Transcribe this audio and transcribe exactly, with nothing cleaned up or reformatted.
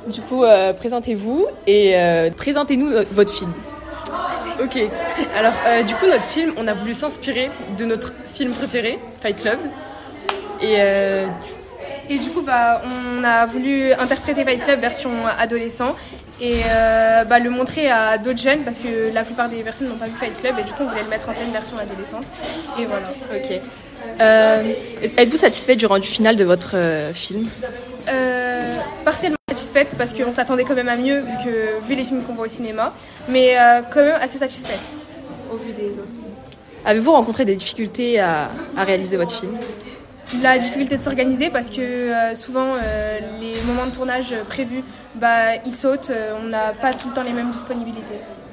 Du coup, euh, présentez-vous et euh, présentez-nous euh, votre film. Ok. Alors, euh, du coup, notre film, on a voulu s'inspirer de notre film préféré, Fight Club. Et, euh, et du coup, bah, on a voulu interpréter Fight Club version adolescent et euh, bah, le montrer à d'autres jeunes parce que la plupart des personnes n'ont pas vu Fight Club et du coup, on voulait le mettre en scène version adolescente. Et voilà. Ok. Euh, êtes-vous satisfait du rendu final de votre euh, film ? euh, Partiellement satisfaite parce qu'on s'attendait quand même à mieux vu, que, vu les films qu'on voit au cinéma, mais euh, quand même assez satisfaite au vu des autres. Avez-vous rencontré des difficultés à, à réaliser votre film ? La difficulté de s'organiser parce que euh, souvent euh, les moments de tournage prévus, bah, ils sautent, euh, on n'a pas tout le temps les mêmes disponibilités.